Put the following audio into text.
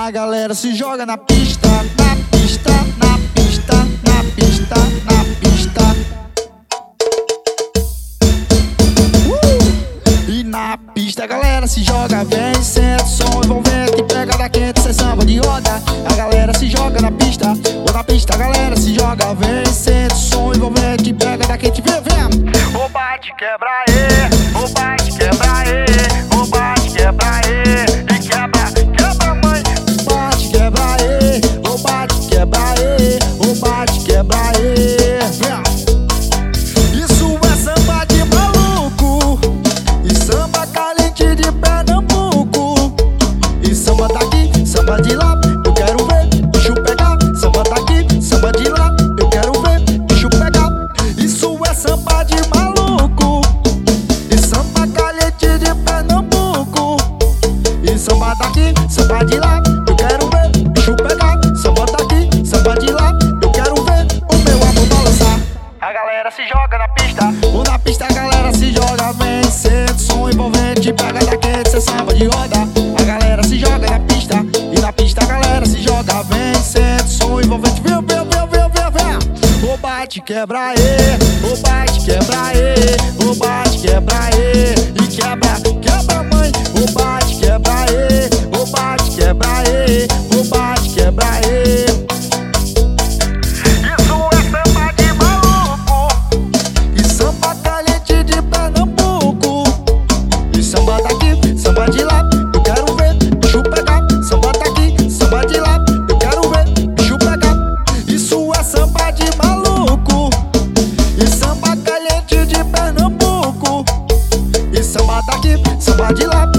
A galera se joga na pista, na pista, na pista, na pista, na pista. E na pista a galera se joga, vem, sente som envolvente, pegada quente, cê samba de roda. A galera se joga na pista, ou na pista a galera se joga, vem, sente som envolvente, pegada quente, vem, vem. O bate quebra aí, o bate quebra aí, o bate quebra aí, e quebra, quebra mãe. Bate quebra aí, o bate quebra aí, o bate quebra aí, vem. Isso é samba de maluco, e samba caliente de Pernambuco. E samba daqui, samba de lá, eu quero ver, deixa eu pegar. Samba daqui, samba de lá, eu quero ver, deixa eu pegar. Isso é samba de maluco, e samba caliente de Pernambuco. E samba daqui, samba de lá, eu quero ver, deixa eu pegar. Samba daqui, samba de lá, eu quero ver o meu amor balançar. A galera se joga na pista, Ou na pista a galera se joga, vem, sente som envolvente, pegada quente, cê samba de roda. A galera se joga na pista, e na pista a galera se joga, vem, sente som envolvente, vem, vem, vem, vem, vem, vem. O bate quebra aí, o bate quebra aí, o bate quebra aí, e quebra, quebra mãe. O bate quebra aí, o bate quebra aí, o bate quebra aí. isso é samba de maluco. E samba caliente de Pernambuco. E samba daqui, samba de lá, eu quero ver, deixa eu pegar. Samba daqui, samba de lá, eu quero ver, deixa eu pegar. Isso é samba de maluco, e samba caliente de Pernambuco. E samba daqui, samba de lá,